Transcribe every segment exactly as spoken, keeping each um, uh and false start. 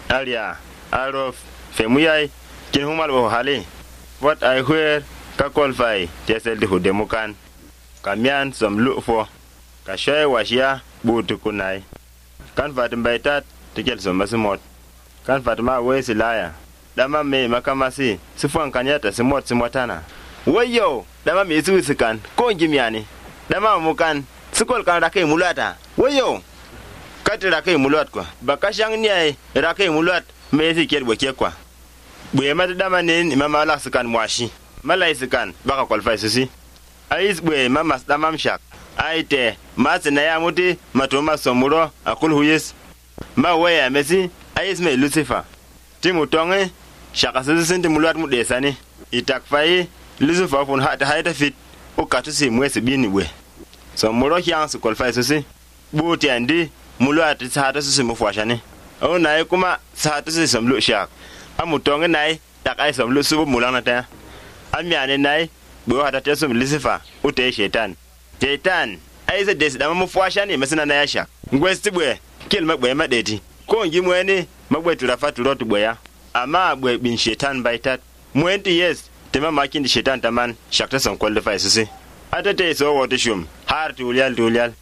alia arof femuyai kin humal bo hali what I hear ka kolfai tesel de hudemukan kamian som lufo ka shoy washia butu kunai kan fatim baitat tikel som masmot kan fatma we silaya dama me makamasi sifan kanyata simot simotana wayo dama me su sikan ko ngimiani dama mukan sikol kan rakai mulata wayo katira kai mulat kwa bakashang ni ai rakai mulat me si ker boke kwa buye mata dama ne imama la sikan mwashi malai sikan baka kwalfai sisi ais buye mama dama mshak aite masina ya muti matoma somuro akul huyes ma waya mesi ais me lucifer timu tonge shaka sisi sinti mulat mu desani itakfai lucifer fun hata haita fit o katusi mwesi bini we somuro kyang su kwalfai sisi buti andi mulat sahata sisi mufwashani o nai kuma sahata sisi somlu shak amutonge nai tak ai somlu subu mulana ta amyane nai bo hata tesum lucifer ute shetan shetan ai se des dama mufwashani mesina na yasha ngwesti bwe kel magwe madeti ko ngi mwene magwe turafatu rotu bwe ama bwe bin shetan baitat mwenti yes tema makin shetan taman shakta son qualify sisi atete so wote shum har tulyal tulyal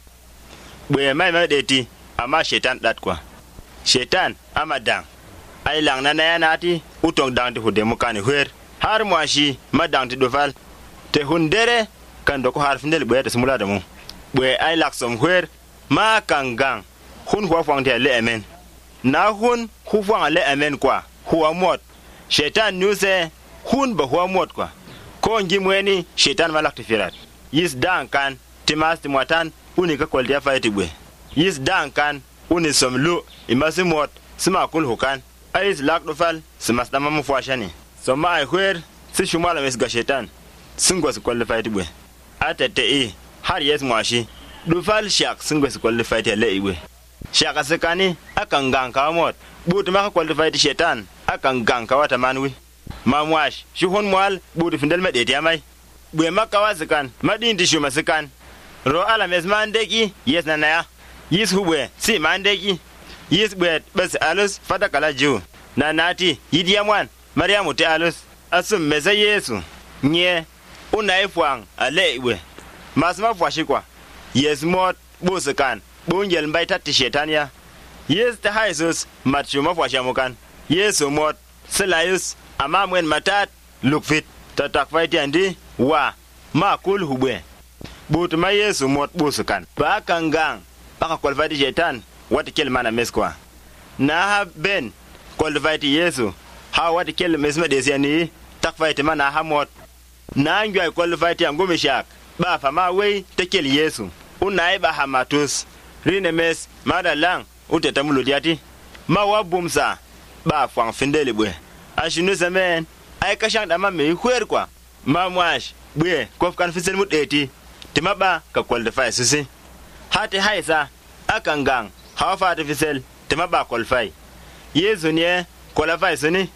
bwe mai madeti ama shetan dat kwa shetan ama dang ai lang na na nati utong dang de hude mukani hwer har mwashi madang ti dofal te hundere kan doko har findel bwe te simula da mu bwe ai lak som hwer ma kangang hun huwa fang te le amen na hun hu fang le amen kwa huwa mot shetan nuse hun ba huwa mot kwa ko ngi mweni shetan malak te firat yis dan kan timas timwatan uni ka kwalti ya fayti bwe yis dan kan uni som lu imasi mot sima kul hukan ais lak dofal simas dama mu fwashani so ma ai hwer si shumala mes ga shetan singwa su kwalli fayti bwe atete e har yes mwashi dofal shak singwa su kwalli fayti le iwe shaka sekani akan ganka mot butu maka kwalli fayti shetan akan ganka wata manwi mamwash shuhun mwal butu findel medeti amai bwe maka wazikan madin tishu masikan ro ala mes mandeki yes nanaya yis hubwe si mandeki yis bwe bas alus fata kala ju nanati yidiamwan mariamu te alus asum meza yesu nye una ifwang ale iwe masma fwashikwa yes mot busukan bunjel mbaita ti shetania yes ta haisus matchuma fwashamukan yesu mot selayus amamwen matat lukfit tatak faiti andi wa makul hubwe butuma yesu mot busukan ba kangang baka kwalfati shetan wati kel mana meskwa na ha ben kwalfati yesu ha wati kel mesma desiani takfaiti mana ha mot na njwa kwalfati angome shak ba fama wei tekel yesu unai ba hamatus rine mes madalang utetamulu diati ma wabumsa ba fang findele bwe ashinu semen ai kashang dama me khwer kwa ma mwash bwe kof kan fisel mudeti timaba ka qualify sisi hati haisa akangang hafa ta fisel timaba qualify yesu ne qualify sini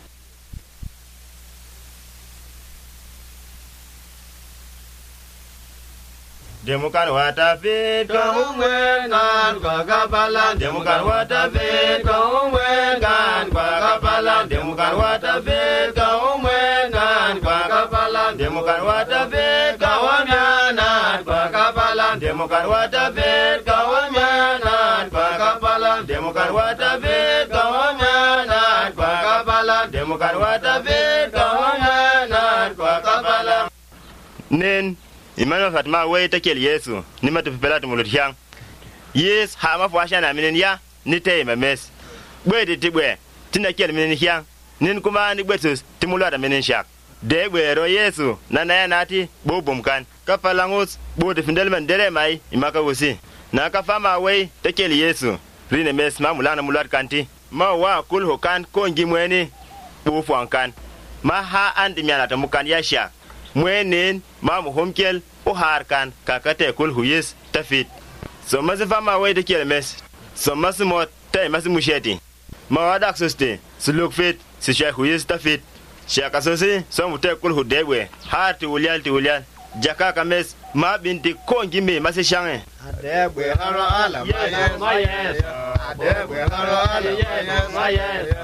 Demukan wata fit kau wengan kwa kapalan Demukan wata fit kau wengan kwa kapalan Demukan wata fit kau wengan kwa kapalan Demukan wata fit kau wengan kwa kapalan Demukan wata fit kau wengan kwa kapalan Demukan wata fit kau wengan kwa kapalan Demukan wata fit kau wengan kwa kapalan Nen Imano Fatma we takel Yesu ni matupela tumulut hyang Yes ha ma fwasha na minen ya ni tay mames bwe de tibwe tina kel minen hyang nin kuma ni betus timulu da minen shak de bwe ro Yesu na na nati bo bomkan ka falangus bo de findel man dere mai imaka wusi na ka fama we takel Yesu rine mes ma mulana mulat kanti ma wa kul hokan ko ngimweni bo fwankan ma ha andi miana tamukan ya shak mwenen mamu homkel o harkan kakate kul huyes tafit so mazi fama wai da kelmes so mazi mot tay mazi musheti ma wadak soste suluk fit si shay huyes tafit shaka sosi so mute kul hudewe hati ulyal ti ulyal jaka kames ma binti kongi me mazi shange adebwe haro ala yes yes adebwe haro ala yes yes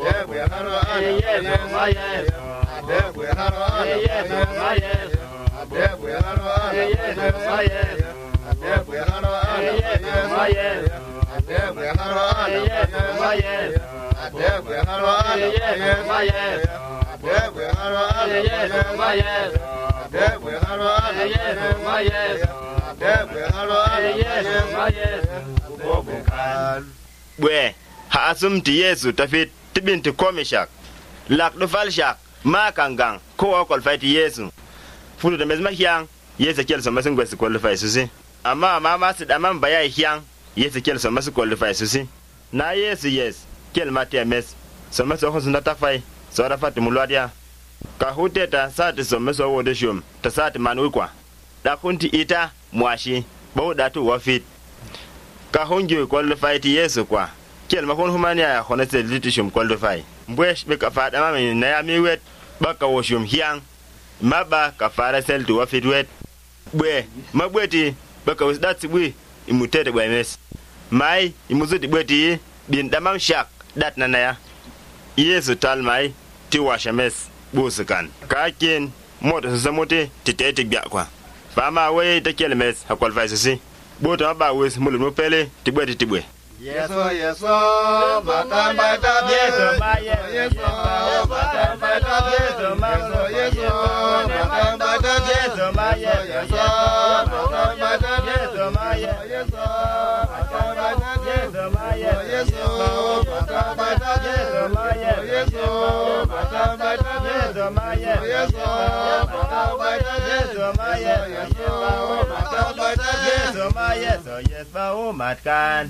Bwe ha asum ti Yesu tafit tibin ti komishak lak do falshak ma kangang ko ko fay ti Yesu fulu de mesma hyang Yesu kel so masin gwesi ko fay susi amma mama si da man baya hyang Yesu kel so masin ko fay susi na Yesu yes kel mate mes so maso ko sunda ta fay so ra fat mulwadia ka huteta sati so maso wo de shum ta sati manu kwa da kunti ita mwashi bo da tu wafit ka hongi ko fay ti Yesu kwa kel ma kon humania ya khona se litishum ko fay mbwesh be ka fada ma na ya mi wet ba ka woshum hyang maba ka fara sel tu wafit wet bwe mabweti ba ka usdat sibwi imutete bwa mes mai imuzudi bweti bin damam shak dat na ya Yesu tal mai ti washames busukan ka kin mod zamote ti tete bya kwa ba ma we ta kelmes hakol fay sisi bota ba wes mulun pele ti bweti ti bwe Yeso yeso batan batan yeso ma yeso batan batan yeso ma yeso batan batan yeso ma yeso batan batan yeso ma yeso batan batan yeso ma yeso batan batan yeso ma yeso batan batan yeso ma yeso batan batan yeso ma yeso batan batan yeso ma yeso yes ba o matkan.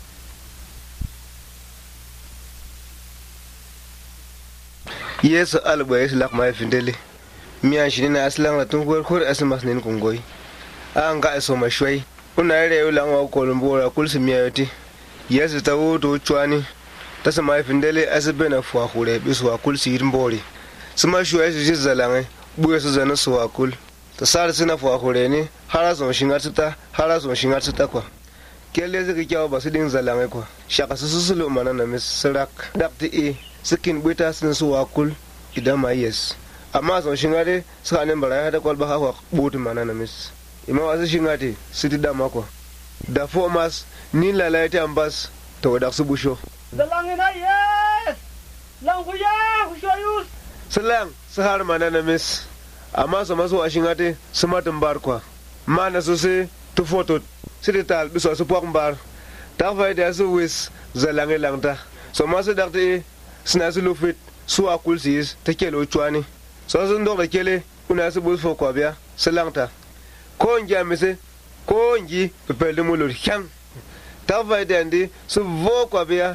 Yesu alba Yesu lak mai findele miya shini na aslang la tun khur khur asmas nin kungoi anga eso mashwai una re ula ngwa kolombora kulsi miya yoti Yesu tawo to chwani tasa mai findele asbena fwa khure biswa kulsi irmbori sma shwa Yesu jizalange bu Yesu zana swa kul ta sar sina fwa khure ni hara so shinga tuta hara so shinga tuta kwa kele zaki kyaw basidin zalange kwa shaka susulu manana mis sarak dakti e sikin bita sin suwa kul idan ma yes amma son shingare suka ne bara da kwalba hawa butu manana mis ima wasu shingate siti da mako da formas ni lalaita ambas to da su busho da langina yes lang huya hushoyus salang sahar manana mis amma so maso ashingate sumatun barkwa mana so se to foto siti tal biso su pokmbar ta faida su wis zalange langta so maso dakte sina su lufit su akul sis ta kelo chwani so sun do kele kuna su bus fo kwa bia selangta ko ngia mise ko ngi pepele mulur hyang ta vaide ndi su vo kwa bia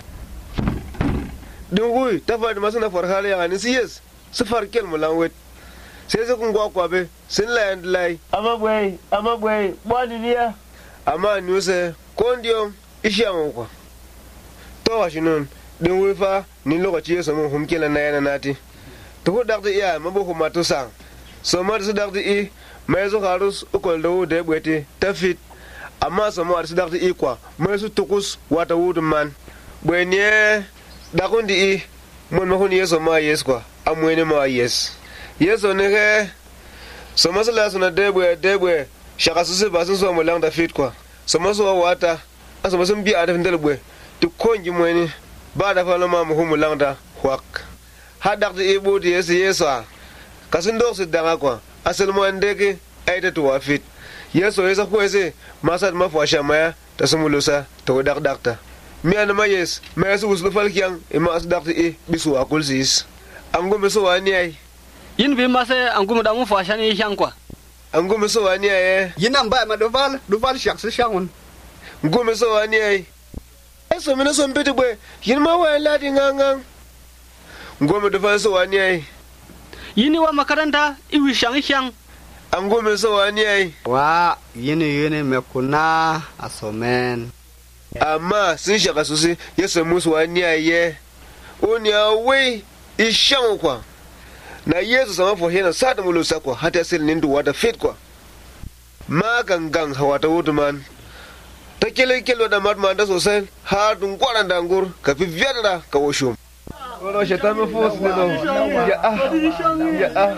dungui ta vaide masuna farhale ya ni sis su farkel mulanwet sai su kun gwa kwa be sin la and lai amabwe amabwe bwani dia ama nyuse ko ndio ishiamo kwa to washinun din wifa ni lokaci ya samu humkela na yana nati to dakta iya mabu kuma to sang so mar su dakta i mai zo harus ukol do de bwete tafit amma so mar su dakta i kwa mai su tukus wata wudun man bwenye dakundi i mon ma huni yeso ma yes kwa amwene ma yes yeso ne he so masala suna de bwe de bwe shaka su se basun so mo lang da fit kwa so maso wata aso masun bi adafin dalbwe to konji mweni ba da fa ma mu humu langda hwak hadak de ibu de yesu yesu kasin do su danga kwa asal mo ndeke aida to wafit yesu yesu ko ese masad ma fwa shamaya ta sumulusa to dak dakta mi an ma yes ma yesu uslu falkiang e ma as dakta e bisu akul sis angume so wani ai yin bi mase angume da mu fwa shani hyang kwa angume so wani ai Yinam ba ma doval doval shak se shangun ngume so wani ai eso mina so mpete bwe yin ma wa ladi ngangang ngome do fa so wani ai yini wa makaranta iwi shang hyang angome so wani ai wa yini yini mekuna asomen ama sin shaka susi yeso musu wani ai ye oni awe ishan kwa na yesu sama fo hena sada mulu sakwa hata sil nindu wata fit kwa ma gangang hawata wutuman ta kele kelo da matma da sosai har dun kwaran dangur ka fi vyadara ka woshum Kolo shetame fos de no. Ya ah. Ya ah.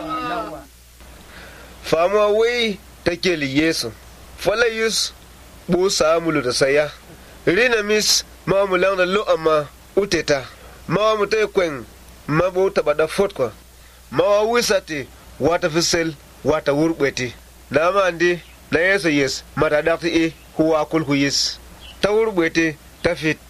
Fama wei take li Yesu. Fala yus bu samulu da saya. Rina mis ma mulang da lo ama uteta. Ma mu te kwen ma bu tabada fotkwa. Ma wisati wata fisel wata wurbeti. Na mandi na Yesu yes mata dakti e huwa kul huyis. Ta wurbeti ta fit